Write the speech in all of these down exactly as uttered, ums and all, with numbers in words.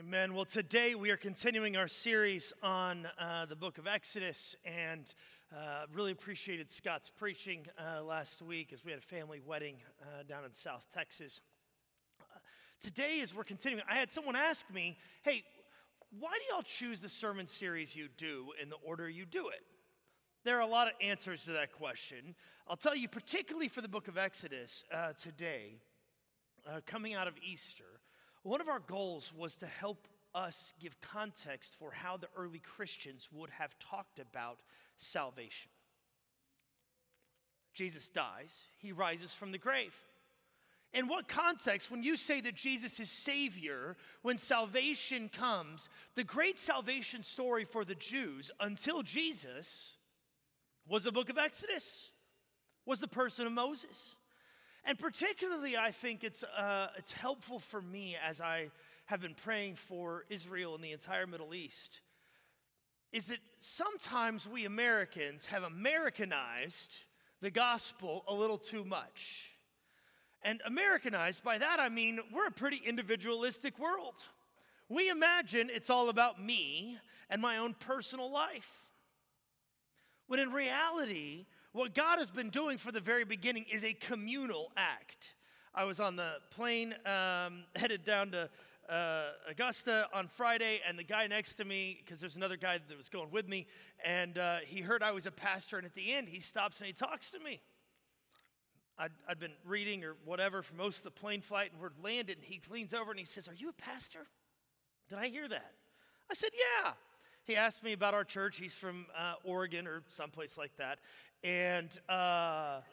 Amen. Well, today we are continuing our series on uh, the book of Exodus, and uh, really appreciated Scott's preaching uh, last week as we had a family wedding uh, down in South Texas. Uh, today, as we're continuing, I had someone ask me, hey, why do y'all choose the sermon series you do in the order you do it? There are a lot of answers to that question. I'll tell you, particularly for the book of Exodus uh, today, uh, coming out of Easter, one of our goals was to help us give context for how the early Christians would have talked about salvation. Jesus dies, he rises from the grave. In what context, when you say that Jesus is Savior, when salvation comes, the great salvation story for the Jews until Jesus was the book of Exodus, was the person of Moses. And particularly, I think it's uh, it's helpful for me as I have been praying for Israel and the entire Middle East, is that sometimes we Americans have Americanized the gospel a little too much. And Americanized, by that I mean we're a pretty individualistic world. We imagine it's all about me and my own personal life. When in reality, what God has been doing for the very beginning is a communal act. I was on the plane um, headed down to uh, Augusta on Friday, and the guy next to me, because there's another guy that was going with me, and uh, he heard I was a pastor, and at the end, he stops and he talks to me. I'd, I'd been reading or whatever for most of the plane flight, and we're landed, and he leans over and he says, "Are you a pastor? Did I hear that?" I said, "Yeah." He asked me about our church. He's from uh, Oregon or someplace like that. And uh,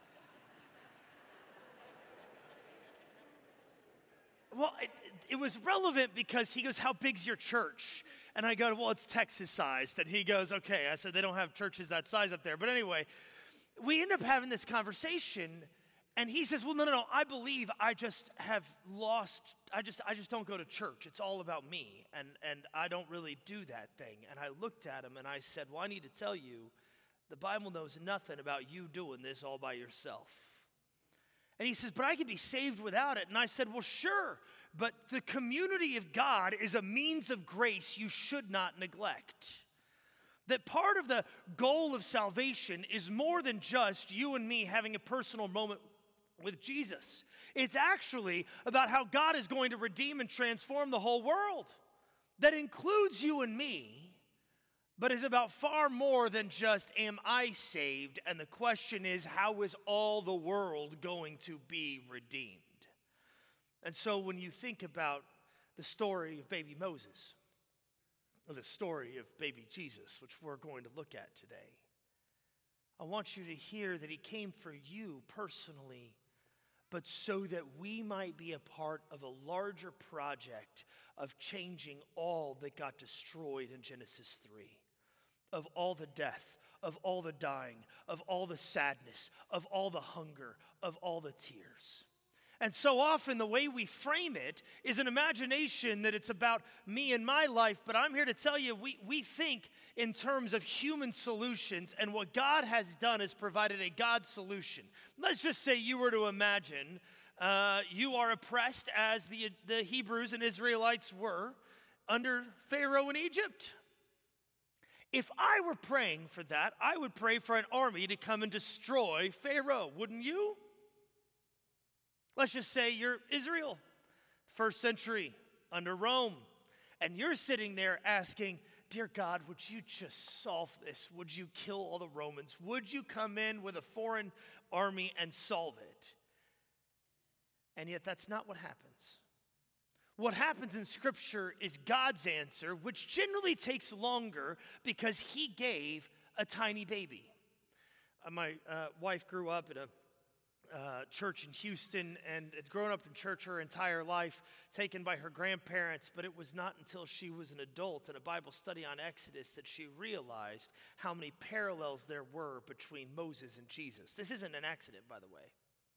well, it, it was relevant because he goes, "How big's your church?" And I go, "Well, it's Texas-sized." And he goes, "Okay." I said, "They don't have churches that size up there." But anyway, we end up having this conversation. And he says, "Well, no, no, no, I believe I just have lost, I just I just don't go to church. It's all about me, and, and I don't really do that thing." And I looked at him and I said, "Well, I need to tell you, the Bible knows nothing about you doing this all by yourself." And he says, "But I could be saved without it." And I said, "Well, sure, but the community of God is a means of grace you should not neglect. That part of the goal of salvation is more than just you and me having a personal moment with Jesus. It's actually about how God is going to redeem and transform the whole world. That includes you and me, but is about far more than just, am I saved? And the question is, how is all the world going to be redeemed?" And so when you think about the story of baby Moses, or the story of baby Jesus, which we're going to look at today, I want you to hear that he came for you personally, but so that we might be a part of a larger project of changing all that got destroyed in Genesis three. Of all the death, of all the dying, of all the sadness, of all the hunger, of all the tears. And so often the way we frame it is an imagination that it's about me and my life, but I'm here to tell you we, we think in terms of human solutions, and what God has done is provided a God solution. Let's just say you were to imagine uh, you are oppressed as the, the Hebrews and Israelites were under Pharaoh in Egypt. If I were praying for that, I would pray for an army to come and destroy Pharaoh, wouldn't you? Let's just say you're Israel, first century, under Rome, and you're sitting there asking, "Dear God, would you just solve this? Would you kill all the Romans? Would you come in with a foreign army and solve it?" And yet that's not what happens. What happens in Scripture is God's answer, which generally takes longer because he gave a tiny baby. Uh, my uh, wife grew up in a Uh, church in Houston and had grown up in church her entire life, taken by her grandparents, but it was not until she was an adult in a Bible study on Exodus that she realized how many parallels there were between Moses and Jesus. This isn't an accident, by the way.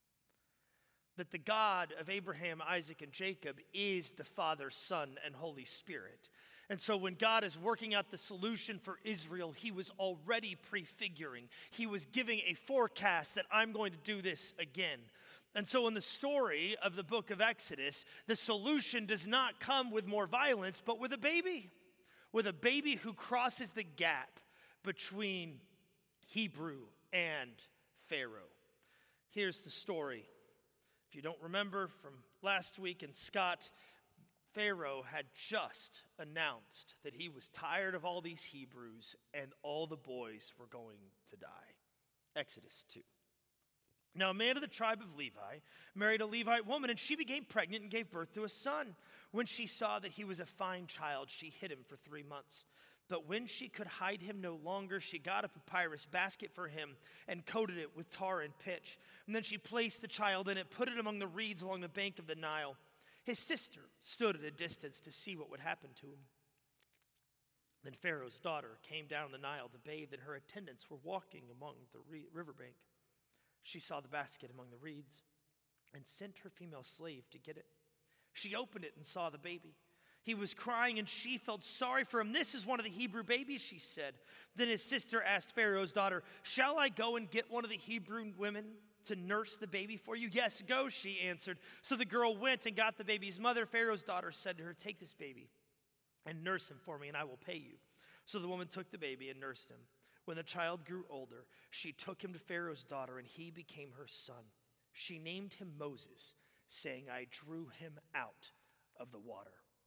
That the God of Abraham, Isaac, and Jacob is the Father, Son, and Holy Spirit. And so when God is working out the solution for Israel, he was already prefiguring. He was giving a forecast that I'm going to do this again. And so in the story of the book of Exodus, the solution does not come with more violence, but with a baby. With a baby who crosses the gap between Hebrew and Pharaoh. Here's the story. If you don't remember from last week in Scott, Pharaoh had just announced that he was tired of all these Hebrews and all the boys were going to die. Exodus two. Now a man of the tribe of Levi married a Levite woman, and she became pregnant and gave birth to a son. When she saw that he was a fine child, she hid him for three months. But when she could hide him no longer, she got a papyrus basket for him and coated it with tar and pitch. And then she placed the child in it, put it among the reeds along the bank of the Nile. His sister stood at a distance to see what would happen to him. Then Pharaoh's daughter came down the Nile to bathe, and her attendants were walking among the re- riverbank. She saw the basket among the reeds and sent her female slave to get it. She opened it and saw the baby. He was crying, and she felt sorry for him. This is one of the Hebrew babies, she said. Then his sister asked Pharaoh's daughter, shall I go and get one of the Hebrew women to nurse the baby for you? Yes, go, she answered. So the girl went and got the baby's mother. Pharaoh's daughter said to her, take this baby and nurse him for me, and I will pay you. So the woman took the baby and nursed him. When the child grew older, she took him to Pharaoh's daughter, and he became her son. She named him Moses, saying, I drew him out of the water.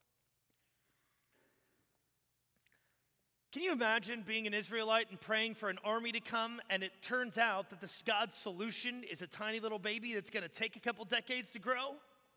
Can you imagine being an Israelite and praying for an army to come, and it turns out that the God's solution is a tiny little baby that's going to take a couple decades to grow?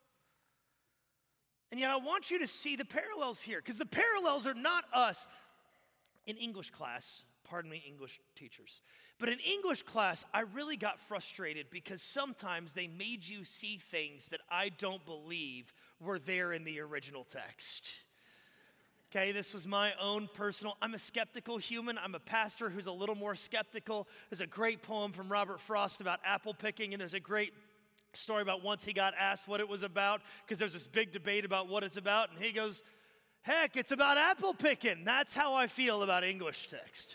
And yet I want you to see the parallels here, because the parallels are not us in English class. Pardon me, English teachers. But in English class, I really got frustrated because sometimes they made you see things that I don't believe were there in the original text. Okay, this was my own personal, I'm a skeptical human. I'm a pastor who's a little more skeptical. There's a great poem from Robert Frost about apple picking, and there's a great story about once he got asked what it was about, because there's this big debate about what it's about, and he goes, heck, it's about apple picking. That's how I feel about English text.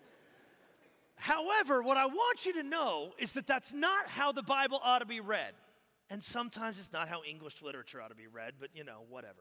However, what I want you to know is that that's not how the Bible ought to be read. And sometimes it's not how English literature ought to be read, but you know, whatever.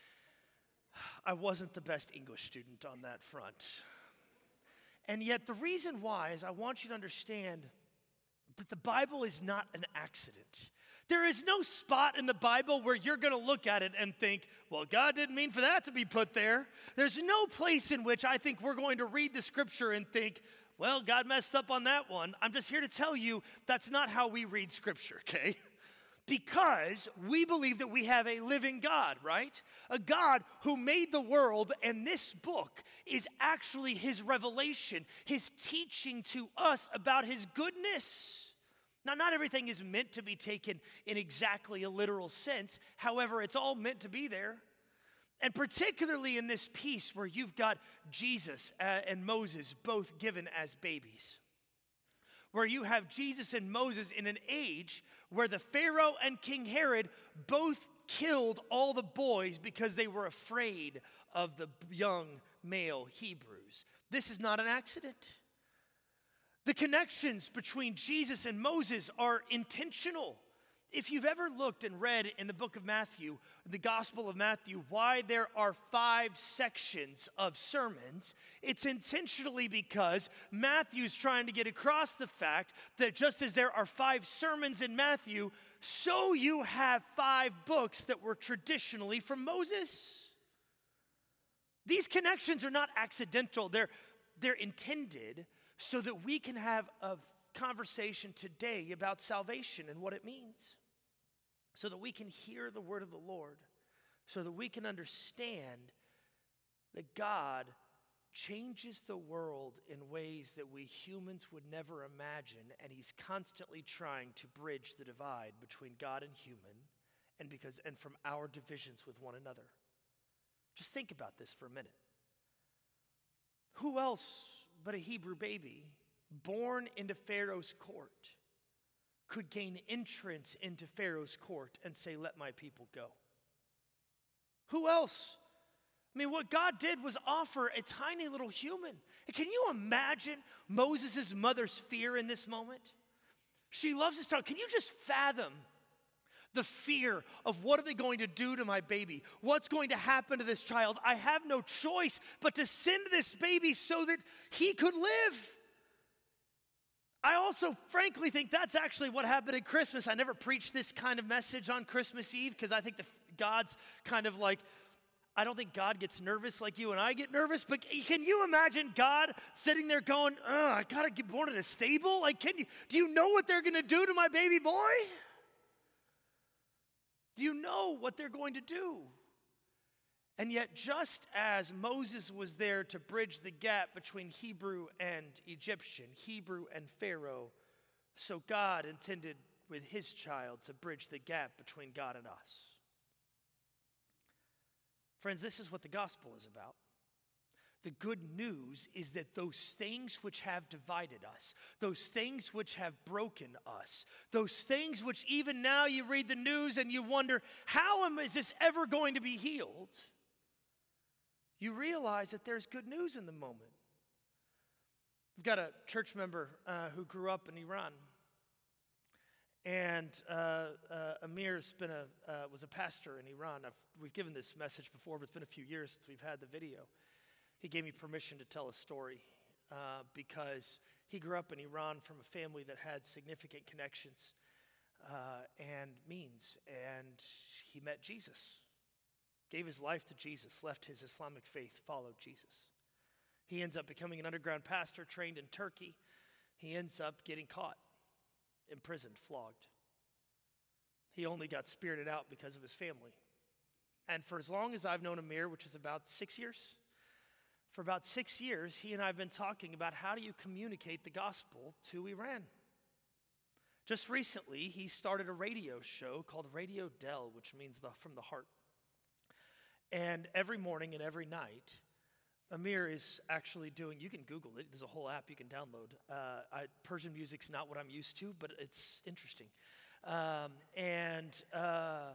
I wasn't the best English student on that front. And yet the reason why is I want you to understand that the Bible is not an accident. There is no spot in the Bible where you're going to look at it and think, well, God didn't mean for that to be put there. There's no place in which I think we're going to read the scripture and think, well, God messed up on that one. I'm just here to tell you that's not how we read scripture, okay? Because we believe that we have a living God, right? A God who made the world, and this book is actually his revelation, his teaching to us about his goodness. Now, not everything is meant to be taken in exactly a literal sense. However, it's all meant to be there. And particularly in this piece where you've got Jesus and Moses both given as babies. Where you have Jesus and Moses in an age where the Pharaoh and King Herod both killed all the boys because they were afraid of the young male Hebrews. This is not an accident. The connections between Jesus and Moses are intentional. If you've ever looked and read in the book of Matthew, the Gospel of Matthew, why there are five sections of sermons, it's intentionally because Matthew's trying to get across the fact that just as there are five sermons in Matthew, so you have five books that were traditionally from Moses. These connections are not accidental. They're, they're intended so that we can have a conversation today about salvation and what it means. So that we can hear the word of the Lord, so that we can understand that God changes the world in ways that we humans would never imagine, and he's constantly trying to bridge the divide between God and human, and because and from our divisions with one another. Just think about this for a minute. Who else but a Hebrew baby born into Pharaoh's court could gain entrance into Pharaoh's court and say, let my people go? Who else? I mean, what God did was offer a tiny little human. And can you imagine Moses' mother's fear in this moment? She loves this child. Can you just fathom The fear of what are they going to do to my baby? What's going to happen to this child? I have no choice but to send this baby so that he could live. I also frankly think that's actually what happened at Christmas. I never preached this kind of message on Christmas Eve because I think the, God's kind of like, I don't think God gets nervous like you and I get nervous, but can you imagine God sitting there going, oh, I gotta get born in a stable? Like, can you, do you know what they're gonna do to my baby boy? Do you know what they're going to do? And yet, just as Moses was there to bridge the gap between Hebrew and Egyptian, Hebrew and Pharaoh, so God intended with his child to bridge the gap between God and us. Friends, this is what the gospel is about. The good news is that those things which have divided us, those things which have broken us, those things which even now you read the news and you wonder, how am, is this ever going to be healed? You realize that there's good news in the moment. We've got a church member uh, who grew up in Iran. And uh, uh, Amir's been a, uh, was a pastor in Iran. I've, we've given this message before, but it's been a few years since we've had the video. He gave me permission to tell a story uh, because he grew up in Iran from a family that had significant connections uh, and means. And he met Jesus, gave his life to Jesus, left his Islamic faith, followed Jesus. He ends up becoming an underground pastor trained in Turkey. He ends up getting caught, imprisoned, flogged. He only got spirited out because of his family. And for as long as I've known Amir, which is about six years, for about six years, he and I have been talking about how do you communicate the gospel to Iran. Just recently, he started a radio show called Radio Del, which means the, from the heart. And every morning and every night, Amir is actually doing, you can Google it, there's a whole app you can download. Uh, I, Persian music's not what I'm used to, but it's interesting. Um, and uh,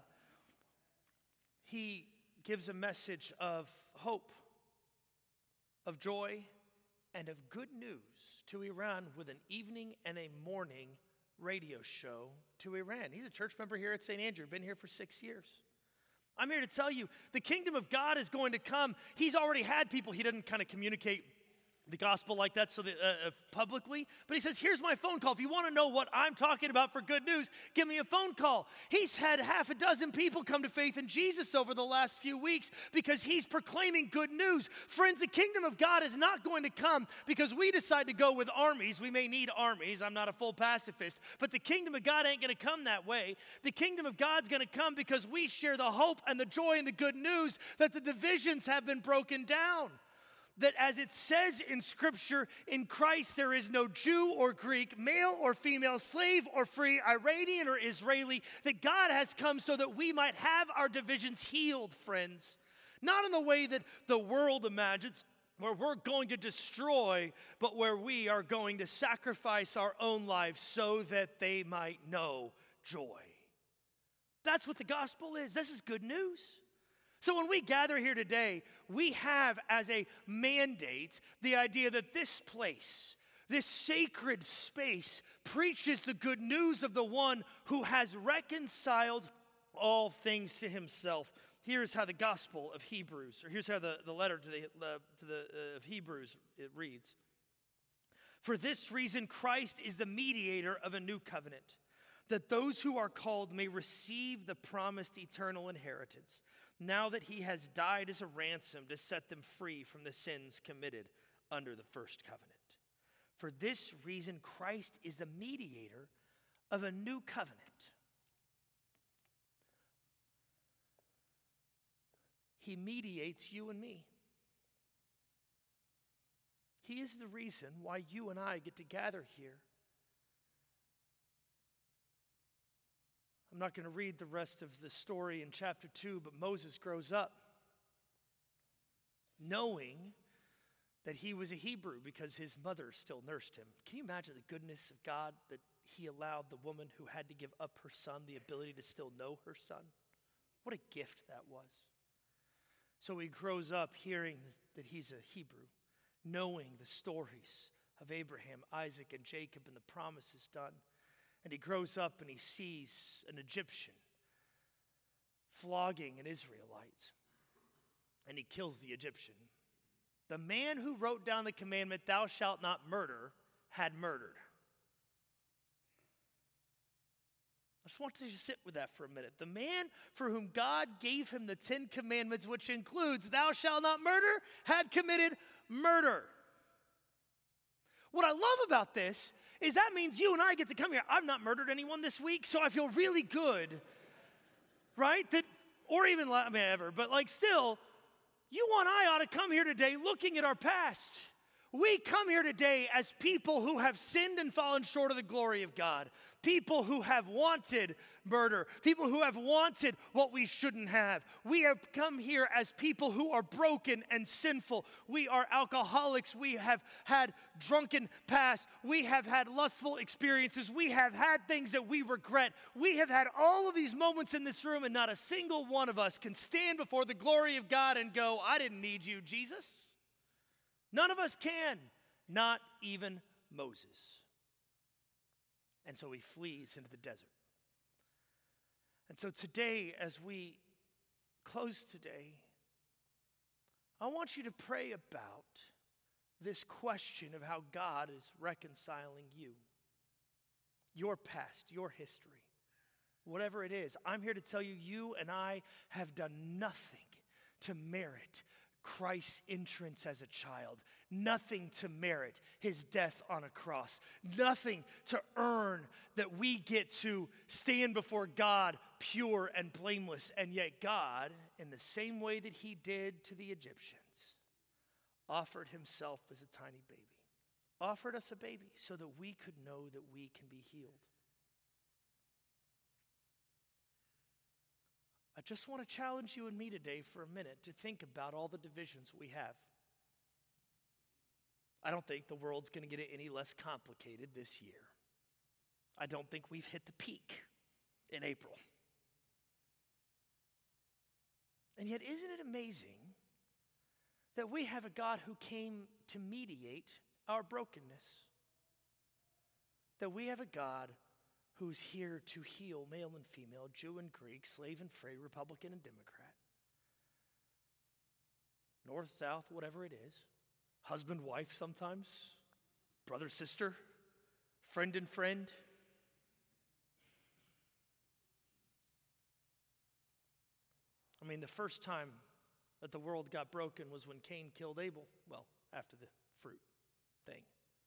he gives a message of hope, of joy, and of good news to Iran with an evening and a morning radio show to Iran. He's a church member here at Saint Andrew, been here for six years. I'm here to tell you, the kingdom of God is going to come. He's already had people, he doesn't kind of communicate the gospel like that so that, uh, publicly, but he says, here's my phone call. If you want to know what I'm talking about for good news, give me a phone call. He's had half a dozen people come to faith in Jesus over the last few weeks because he's proclaiming good news. Friends, the kingdom of God is not going to come because we decide to go with armies. We may need armies. I'm not a full pacifist, but the kingdom of God ain't going to come that way. The kingdom of God's going to come because we share the hope and the joy and the good news that the divisions have been broken down. That as it says in Scripture, in Christ there is no Jew or Greek, male or female, slave or free, Iranian or Israeli, that God has come so that we might have our divisions healed, friends. Not in the way that the world imagines, where we're going to destroy, but where we are going to sacrifice our own lives so that they might know joy. That's what the gospel is. This is good news. So when we gather here today, we have as a mandate the idea that this place, this sacred space, preaches the good news of the one who has reconciled all things to himself. Here's how the gospel of Hebrews, or here's how the, the letter to the, uh, to the uh, of Hebrews it reads. For this reason, Christ is the mediator of a new covenant, that those who are called may receive the promised eternal inheritance, now that he has died as a ransom to set them free from the sins committed under the first covenant. For this reason, Christ is the mediator of a new covenant. He mediates you and me. He is the reason why you and I get to gather here. I'm not going to read the rest of the story in chapter two, but Moses grows up knowing that he was a Hebrew because his mother still nursed him. Can you imagine the goodness of God that he allowed the woman who had to give up her son the ability to still know her son? What a gift that was. So he grows up hearing that he's a Hebrew, knowing the stories of Abraham, Isaac, and Jacob and the promises done. And he grows up and he sees an Egyptian flogging an Israelite, and he kills the Egyptian. The man who wrote down the commandment, thou shalt not murder, had murdered. I just want you to sit with that for a minute. The man for whom God gave him the Ten Commandments, which includes thou shalt not murder, had committed murder. What I love about this is that means you and I get to come here. I've not murdered anyone this week, so I feel really good, right? That, or even, I mean, ever, but like still, you and I ought to come here today looking at our past. We come here today as people who have sinned and fallen short of the glory of God. People who have wanted murder. People who have wanted what we shouldn't have. We have come here as people who are broken and sinful. We are alcoholics. We have had drunken past. We have had lustful experiences. We have had things that we regret. We have had all of these moments in this room, and not a single one of us can stand before the glory of God and go, I didn't need you, Jesus. None of us can, not even Moses. And so he flees into the desert. And so today, as we close today, I want you to pray about this question of how God is reconciling you, your past, your history, whatever it is. I'm here to tell you, you and I have done nothing to merit Christ's entrance as a child, nothing to merit his death on a cross, nothing to earn that we get to stand before God pure and blameless. And yet God, in the same way that he did to the Egyptians, offered himself as a tiny baby, offered us a baby so that we could know that we can be healed. I just want to challenge you and me today for a minute to think about all the divisions we have. I don't think the world's going to get any less complicated this year. I don't think we've hit the peak in April. And yet, isn't it amazing that we have a God who came to mediate our brokenness? That we have a God who's here to heal male and female, Jew and Greek, slave and free, Republican and Democrat, north, south, whatever it is, husband, wife sometimes, brother, sister, friend and friend. I mean, the first time that the world got broken was when Cain killed Abel. Well, after the fruit thing.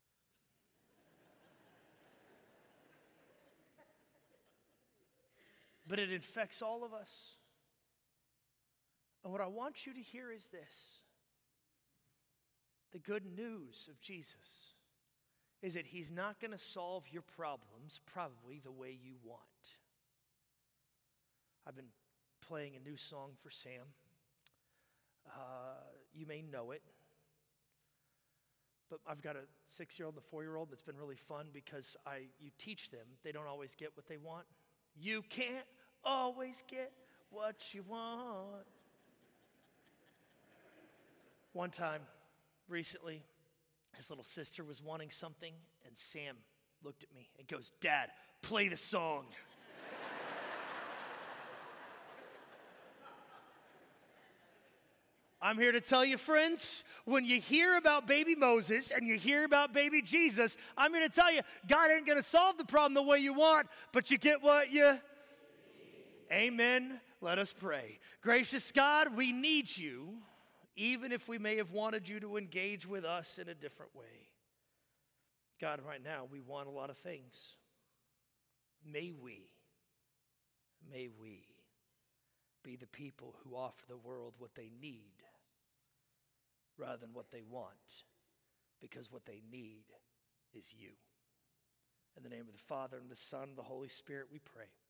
But it infects all of us. And what I want you to hear is this. The good news of Jesus is that he's not going to solve your problems probably the way you want. I've been playing a new song for Sam. Uh, you may know it. But I've got a six-year-old and a four-year-old that's been really fun because I you teach them. They don't always get what they want. You can't always get what you want. One time, recently, his little sister was wanting something, and Sam looked at me and goes, Dad, play the song. I'm here to tell you, friends, when you hear about baby Moses and you hear about baby Jesus, I'm here to tell you, God ain't going to solve the problem the way you want, but you get what you need. Amen. Let us pray. Gracious God, we need you, even if we may have wanted you to engage with us in a different way. God, right now, we want a lot of things. May we, may we be the people who offer the world what they need rather than what they want, because what they need is you. In the name of the Father, and the Son, and the Holy Spirit, we pray.